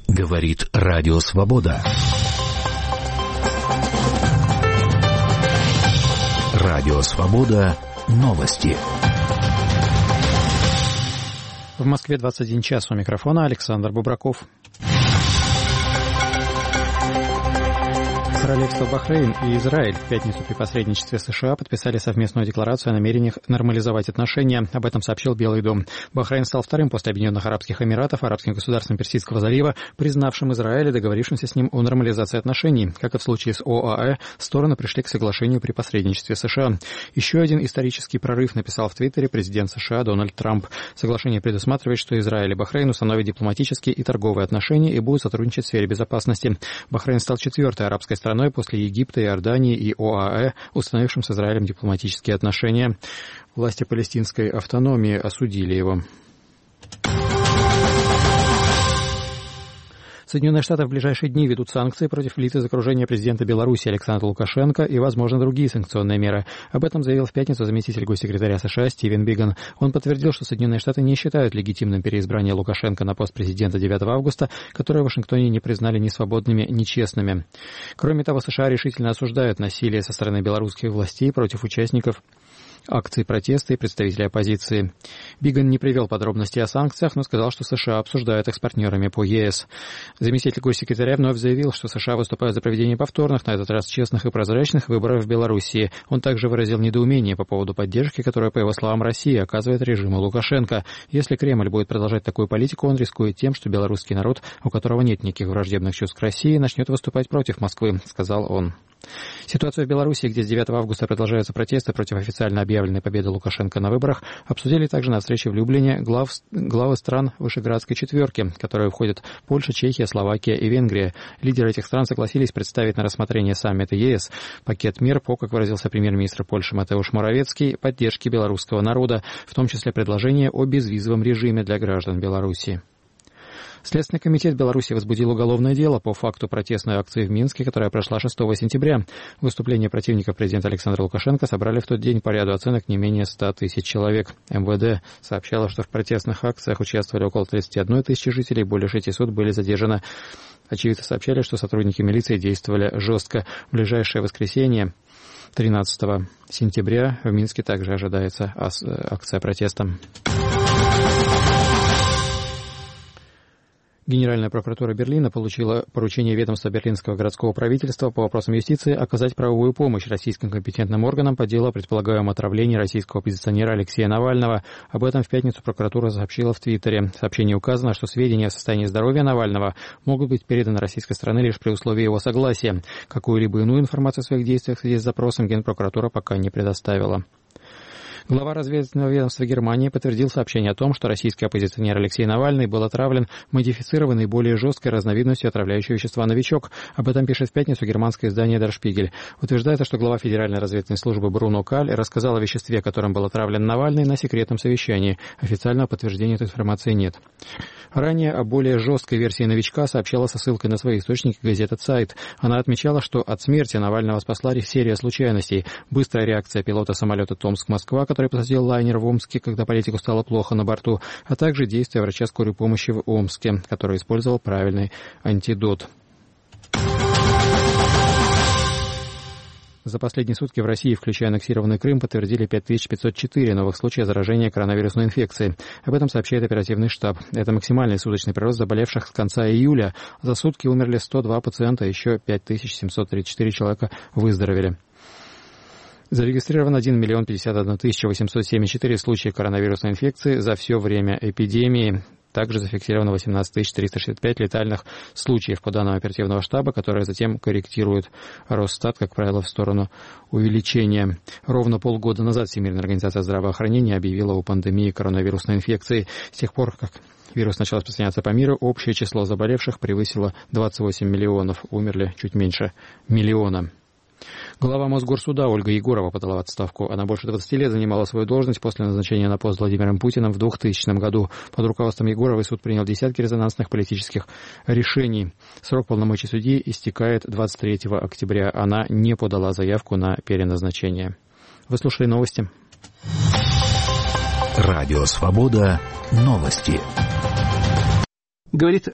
Говорит Радио Свобода. Радио Свобода. Новости. В Москве 21 час. У микрофона Александр Бубраков. Королевство Бахрейн и Израиль в пятницу при посредничестве США подписали совместную декларацию о намерениях нормализовать отношения. Об этом сообщил Белый дом. Бахрейн стал вторым после Объединенных Арабских Эмиратов, арабским государством Персидского залива, признавшим Израиль и договорившимся с ним о нормализации отношений. Как и в случае с ОАЭ, стороны пришли к соглашению при посредничестве США. Еще один исторический прорыв, написал в Твиттере президент США Дональд Трамп. Соглашение предусматривает, что Израиль и Бахрейн установят дипломатические и торговые отношения и будут сотрудничать в сфере безопасности. Бахрейн стал четвертой арабской страной после Египта, Иордании и ОАЭ, установившим с Израилем дипломатические отношения. Власти палестинской автономии осудили его. Соединенные Штаты в ближайшие дни ведут санкции против лиц из окружения президента Беларуси Александра Лукашенко и, возможно, другие санкционные меры. Об этом заявил в пятницу заместитель госсекретаря США Стивен Биган. Он подтвердил, что Соединенные Штаты не считают легитимным переизбрание Лукашенко на пост президента 9 августа, которое в Вашингтоне не признали ни свободными, ни честными. Кроме того, США решительно осуждают насилие со стороны белорусских властей против участников акций протеста и представителей оппозиции. Биган не привел подробностей о санкциях, но сказал, что США обсуждают их с партнерами по ЕС. Заместитель госсекретаря вновь заявил, что США выступают за проведение повторных, на этот раз честных и прозрачных выборов в Белоруссии. Он также выразил недоумение по поводу поддержки, которую, по его словам, Россия оказывает режиму Лукашенко. Если Кремль будет продолжать такую политику, он рискует тем, что белорусский народ, у которого нет никаких враждебных чувств к России, начнет выступать против Москвы, сказал он. Ситуацию в Беларуси, где с 9 августа продолжаются протесты против официально объявленной победы Лукашенко на выборах, обсудили также на встрече в Люблине главы стран Вышеградской четверки, в которые входят Польша, Чехия, Словакия и Венгрия. Лидеры этих стран согласились представить на рассмотрение саммита ЕС пакет мер по, как выразился премьер-министр Польши Матеуш Моравецкий, поддержке белорусского народа, в том числе предложение о безвизовом режиме для граждан Беларуси. Следственный комитет Беларуси возбудил уголовное дело по факту протестной акции в Минске, которая прошла 6 сентября. Выступления противников президента Александра Лукашенко собрали в тот день по ряду оценок не менее 100 тысяч человек. МВД сообщало, что в протестных акциях участвовали около 31 тысячи жителей, более 600 были задержаны. Очевидцы сообщали, что сотрудники милиции действовали жестко. В ближайшее воскресенье, 13 сентября, в Минске также ожидается акция протеста. Генеральная прокуратура Берлина получила поручение ведомства берлинского городского правительства по вопросам юстиции оказать правовую помощь российским компетентным органам по делу о предполагаемом отравлении российского оппозиционера Алексея Навального. Об этом в пятницу прокуратура сообщила в Твиттере. В сообщении указано, что сведения о состоянии здоровья Навального могут быть переданы российской стороне лишь при условии его согласия. Какую-либо иную информацию о своих действиях в связи с запросом Генпрокуратура пока не предоставила. Глава разведывательного ведомства Германии подтвердил сообщение о том, что российский оппозиционер Алексей Навальный был отравлен модифицированной, более жесткой разновидностью отравляющего вещества «Новичок». Об этом пишет в пятницу германское издание Der Spiegel. Утверждается, что глава Федеральной разведывательной службы Бруно Каль рассказал о веществе, которым был отравлен Навальный, на секретном совещании. Официального подтверждения этой информации нет. Ранее о более жесткой версии «Новичка» сообщала со ссылкой на свои источники газета «Цайт». Она отмечала, что от смерти Навального спасла серия случайностей. Быстрая реакция пилота самолета «Томск-Москва», который посадил лайнер в Омске, когда политику стало плохо на борту, а также действия врача скорой помощи в Омске, который использовал правильный антидот. За последние сутки в России, включая аннексированный Крым, подтвердили 5504 новых случая заражения коронавирусной инфекцией. Об этом сообщает оперативный штаб. Это максимальный суточный прирост заболевших с конца июля. За сутки умерли 102 пациента, еще 5734 человека выздоровели. Зарегистрировано 1 051 874 случая коронавирусной инфекции за все время эпидемии. Также зафиксировано 18 365 летальных случаев по данным оперативного штаба, которые затем корректирует Росстат, как правило, в сторону увеличения. Ровно полгода назад Всемирная организация здравоохранения объявила о пандемии коронавирусной инфекции. С тех пор, как вирус начал распространяться по миру, общее число заболевших превысило 28 миллионов, умерли чуть меньше миллиона. Глава Мосгорсуда Ольга Егорова подала в отставку. Она больше 20 лет занимала свою должность после назначения на пост Владимиром Путиным в 2000 году. Под руководством Егоровой суд принял десятки резонансных политических решений. Срок полномочий судьи истекает 23 октября. Она не подала заявку на переназначение. Вы слушали новости. Радио Свобода. Новости. Говорит